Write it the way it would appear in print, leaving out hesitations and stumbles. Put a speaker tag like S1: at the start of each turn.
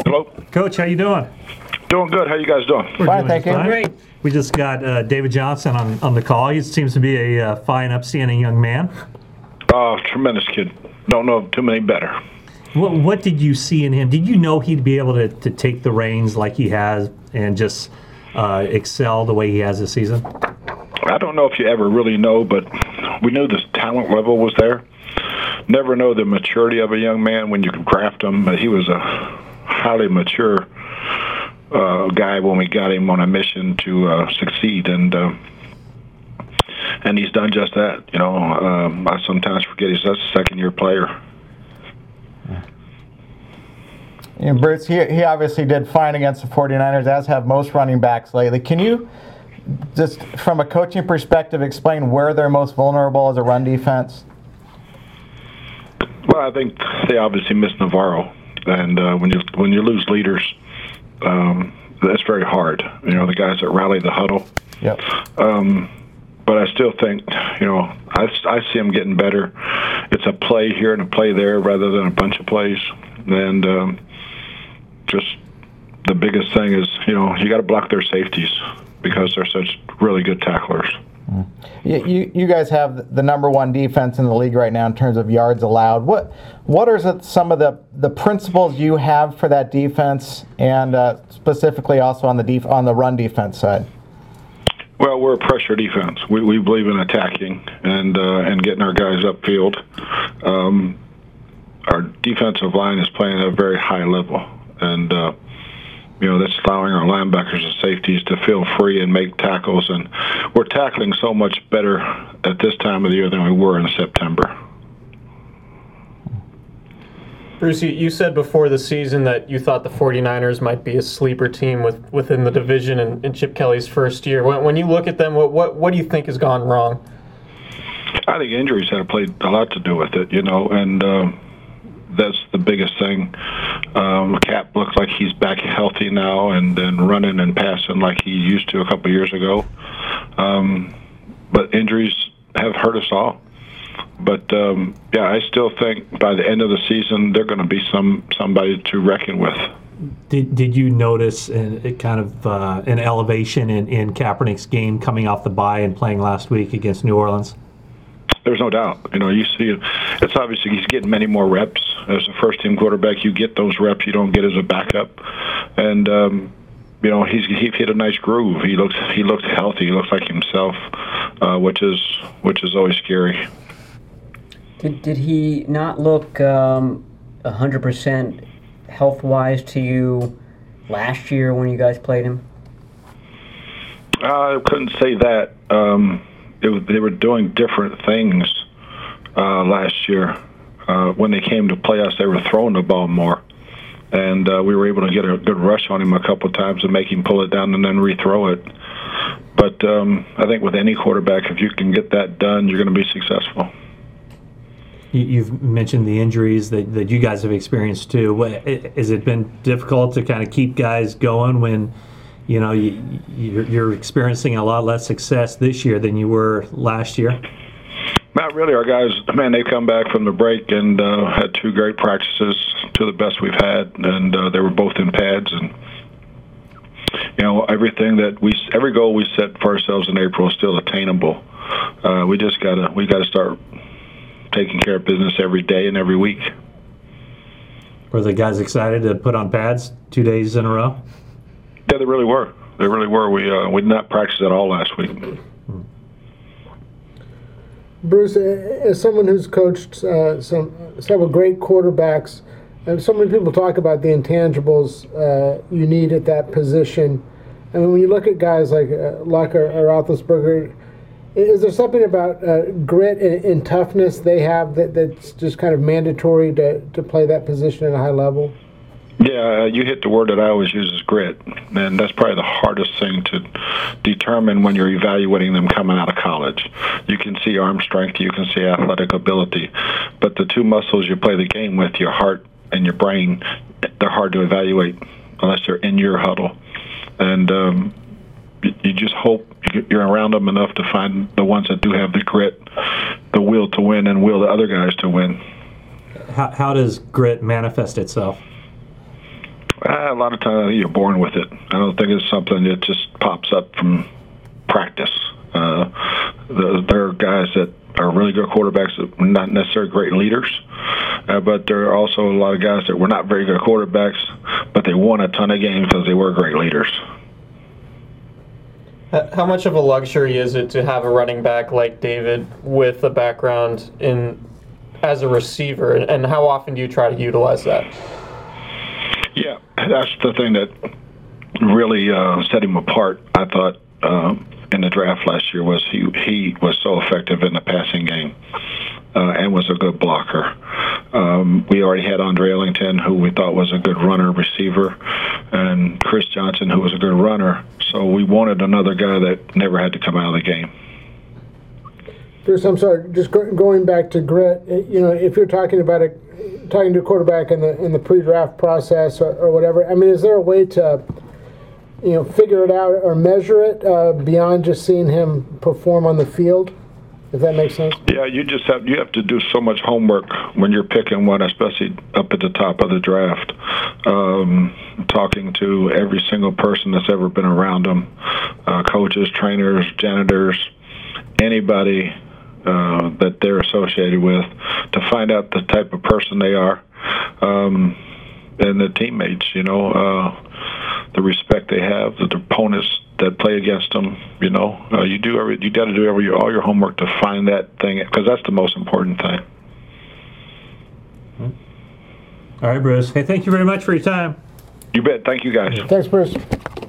S1: Hello.
S2: Coach, how you doing?
S1: Doing good. How you guys doing?
S2: We're
S3: Fine,
S2: doing
S3: thank you.
S2: fine.
S4: Great.
S2: We just got David Johnson on the call. He seems to be a fine, upstanding young man.
S1: Tremendous kid. Don't know too many better.
S2: What did you see in him? Did you know he'd be able to take the reins like he has and just excel the way he has this season?
S1: I don't know if you ever really know, but we knew the talent level was there. Never know the maturity of a young man when you can craft him, but he was a highly mature guy when we got him on a mission to succeed, and he's done just that. You know, I sometimes forget he's just a second-year player.
S3: And Bruce, he obviously did fine against the 49ers, as have most running backs lately. Can you, just from a coaching perspective, explain where they're most vulnerable as a run defense?
S1: Well, I think they obviously miss Navarro, and when you lose leaders, that's very hard. You know, the guys that rally the huddle.
S3: Yep.
S1: But I still think, you know, I see him getting better. It's a play here and a play there rather than a bunch of plays. And just the biggest thing is, you know, you got to block their safeties because they're such really good tacklers.
S3: You guys have the number one defense in the league right now in terms of yards allowed. What are some of the principles you have for that defense, and specifically also on the run defense side?
S1: Well, we're a pressure defense. We believe in attacking and getting our guys upfield. Our defensive line is playing at a very high level, and you know, that's allowing our linebackers and safeties to feel free and make tackles. And we're tackling so much better at this time of the year than we were in September.
S4: Bruce, you said before the season that you thought the 49ers might be a sleeper team within the division in Chip Kelly's first year. When you look at them, what do you think has gone wrong?
S1: I think injuries have played a lot to do with it, you know, and that's the biggest thing. Cap looks like he's back healthy now and running and passing like he used to a couple of years ago. But injuries have hurt us all. But, yeah, I still think by the end of the season they're going to be somebody to reckon with.
S2: Did you notice an elevation in Kaepernick's game coming off the bye and playing last week against New Orleans?
S1: There's no doubt. You know, you see it's obviously he's getting many more reps. As a first-team quarterback, you get those reps you don't get as a backup. And, you know, he hit a nice groove. He looks healthy. He looks like himself, which is always scary.
S5: Did he not look 100% health-wise to you last year when you guys played him?
S1: I couldn't say that. They were doing different things last year. When they came to play us, they were throwing the ball more. And we were able to get a good rush on him a couple of times and make him pull it down and then rethrow it. But I think with any quarterback, if you can get that done, you're going to be successful.
S2: You've mentioned the injuries that you guys have experienced too. Has it been difficult to kind of keep guys going when, you know, you're experiencing a lot less success this year than you were last year?
S1: Not really. Our guys, man, they come back from the break and had two great practices, two of the best we've had, and they were both in pads. And you know, every goal we set for ourselves in April is still attainable. We gotta start taking care of business every day and every week.
S2: Were the guys excited to put on pads 2 days in a row?
S1: Yeah, they really were. We did not practice at all last week.
S6: Bruce, as someone who's coached several great quarterbacks, so many people talk about the intangibles you need at that position. I mean, when you look at guys like Luck or Roethlisberger, is there something about grit and toughness they have that's just kind of mandatory to play that position at a high level?
S1: Yeah, you hit the word that I always use is grit, and that's probably the hardest thing to determine when you're evaluating them coming out of college. You can see arm strength, you can see athletic ability, but the two muscles you play the game with, your heart and your brain, they're hard to evaluate unless they're in your huddle. And you just hope you're around them enough to find the ones that do have the grit, the will to win, and will the other guys to win.
S2: How does grit manifest itself?
S1: A lot of times you're born with it. I don't think it's something that just pops up from practice. There are guys that are really good quarterbacks that are not necessarily great leaders, but there are also a lot of guys that were not very good quarterbacks, but they won a ton of games because they were great leaders.
S4: How much of a luxury is it to have a running back like David with a background as a receiver, and how often do you try to utilize that?
S1: Yeah, that's the thing that really set him apart, I thought, in the draft last year, was he was so effective in the passing game and was a good blocker. We already had Andre Ellington, who we thought was a good runner receiver, and Chris Johnson, who was a good runner. So we wanted another guy that never had to come out of the game.
S6: Bruce, I'm sorry, just going back to grit, if you're talking about talking to a quarterback in the pre-draft process or whatever, I mean, is there a way to figure it out or measure it beyond just seeing him perform on the field, if that makes sense?
S1: Yeah, you have to do so much homework when you're picking one, especially up at the top of the draft. Talking to every single person that's ever been around them, coaches, trainers, janitors, anybody that they're associated with, to find out the type of person they are, and the teammates, the respect they have, the opponents that play against them. You got to do all your homework to find that thing, because that's the most important thing.
S2: All right, Bruce. Hey, thank you very much for your time.
S1: You bet. Thank you, guys.
S6: Thanks, Bruce.